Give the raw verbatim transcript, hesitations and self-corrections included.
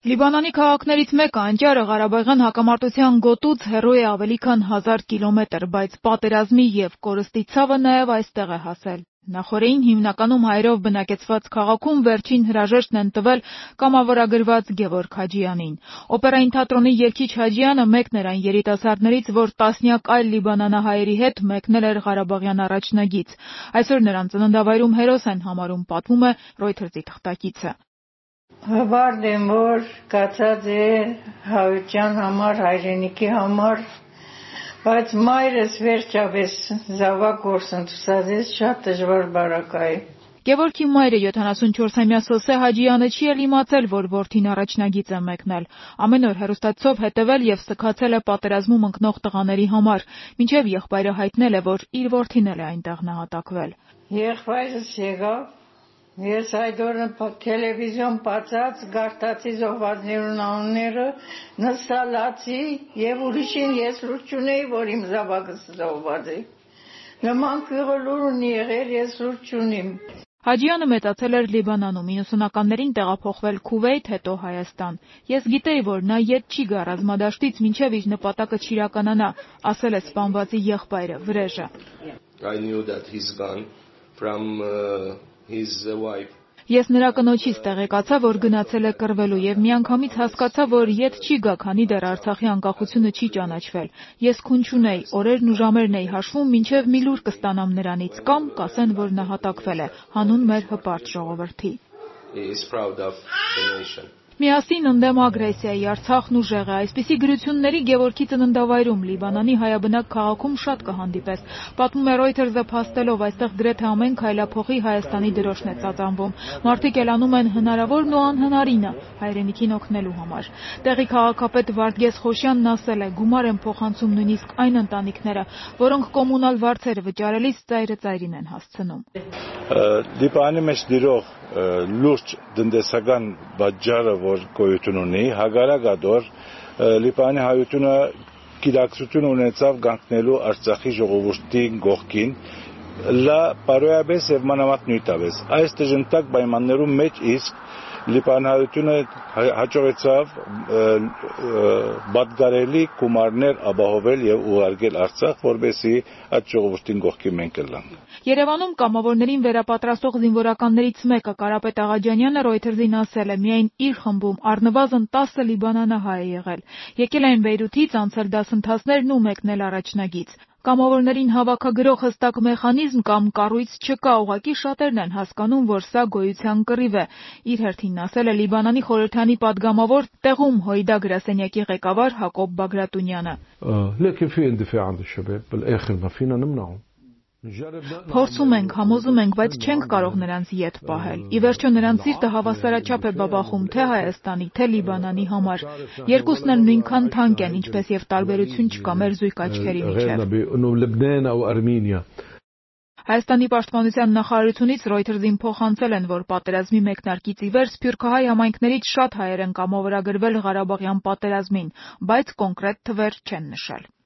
Լիբանանի քաղաքներից մեկը Անճարը Ղարաբաղյան հակամարտության գոտուց հեռու է ավելի քան հազար կիլոմետր, բայց պատերազմի և կորստի ցավը նաև այստեղ է հասել։ Նախօրեին հիմնականում հայերով բնակեցված քաղաքում վերջին հրաժեշտն են տվել կամավորագրված Գևորգ Հաջյանին։ Օպերային թատրոնի երգիչ Հաջյանը մեկն էր այն երիտասարդներից, որ տասնյակ այլ լիբանանահայերի հետ մեկնել էր Ղարաբաղյան առաջնագիծ։ Այսօր նրան ծննդավայրում հերոս են համարում, պատմում է Reuters-ի թղթակիցը։ Հբարդ եմ, որ կացած է հայության համար, հայրենիքի համար, բայց մայրս վերջապես զավակ գործընթացած է, շատ դժվար բարակա է։ Գևորգի մայրը յոթանասունչորսամյա Սոսե Հաջյանը չի էլ իմացել, որ որդին առաջնագիծ է մեկնել։ Ամեն օր հեռուստացով հետևել և սգացել է պատերազմում ընկնող տղաների համար, մինչև եղբայրը հայտնել է, որ իր որդին էլ է այնտեղ նահատակվել։ Եղբայրս եկավ, ես այդ օրը տելևիզիոն բացած, գարտացի զոհվածներուն անունները, նստալացի և ուրիշին ես լուր չունեի, որ իմ զավակս զոհված է։ Նման քույրը ունի եղել, ես լուր չունիմ։ Հաջյանը մեծացել էր Լիբանանում, իննսունականներին տեղափոխվել Քուվեյթ, հետո Հայաստան։ Ես գիտեի, որ նա ետ չի գա ռազմադաշտից, մինչև իր նպատակը չիրականանա, ասել է սպանվածի եղբայրը, Վրեժը։ I knew that he's gone from uh, his wife. Ես նրա կնոջից տեղեկացա, որ գնացել է կռվելու և միանգամից հասկացա, որ ետ չի գա, քանի դեռ Արցախի անկախությունը չի ճանաչվել։ Ես քուն չունեի, օրերն ու ժամերն էի հաշվում, մինչև մի լուր կստանամ նրանից, կամ կասեն, որ նահատակվել է, հանուն մեր հպարտ ժողովրդի։ He is proud of the nation. Միասին ընդդեմ ագրեսիայի, Արցախն ուժեղ է, այսպիսի գրությունների Գևորգի ծննդավայրում Լիբանանի հայաբնակ քաղաքում շատ կհանդիպես։ Պատմում է Reuters-ը փաստելով, այստեղ գրեթե ամեն քայլափոխի Հայաստանի դրոշն է ծածանվում։ Մարդիկ էլ անում են հնարավորն ու անհնարինը հայրենիքին օգնելու համար։ Տեղի քաղաքապետ Վարդգես Խոշյանն ասել է, գումար են փոխանցում նույնիսկ այն ընտանիքները, որոնք կոմունալ վարձերը վճարելիս ծայրը ծայրին են հասցնում։ Լիբանի մեջ դիրող լուրջ տնտեսական բաժարը, որ գոյություն ունի, հագարակադոր Լիբանի հայությունը գիտակցություն ունեցավ կանգնելու Արցախի ժողովրդի կողքին, լա բարոյաբես եւ մանավանդ նույնտավես։ Այս դժնդակ պայմաններում մեջ իսկ Լիբանի հայությունը հաջողեցավ պատգարելի գումարներ ապահովել եւ ուղարկել Արցախ, որպեսզի այդ ժողովրդին կողքի մենք լանք։ Երևանում կամավորներին վերապատրաստող զինվորականներից մեկը Կարապետ Աղաջանյանը Reuters-ին ասել է, միայն իր խմբում առնվազն տասը լիբանանահայ է եղել։ Եկել են Բեյրութից, անցել դասընթացներն ու մեկնել առաջնագիծ։ Կամավորներին հավաքագրող հստակ մեխանիզմ կամ կառույց չկա, ուղղակի շատերն են հասկանում, որ սա գոյության կռիվ է։ Իր հերթին ասել է Լիբանանի խորհրդանի падգամավոր տեղում Հոյդա գրասենյակի ղեկավար Հակոբ Բագրատունյանը։ Փորձում ենք, համոզում ենք, բայց չենք կարող նրանց ետ պահել։ Ի վերջո նրանց սիրտը հավասարաչափ է բաբախում թե Հայաստանի, թե Լիբանանի համար։ Երկուսն էլ նույնքան թանկ են, ինչպես եւ տարբերություն չկա մեր զույգ աչքերի միջեւ։ Հայաստանի պաշտպանության նախարարությունից Reuters-ին փոխանցել են, որ պատերազմի մեկնարկից ի վեր սփյուռքահայ համայնքներից շատ հայեր են կամավորագրվել Ղարաբաղյան պատերազմին, բայց կոնկրետ թվեր չեն նշել։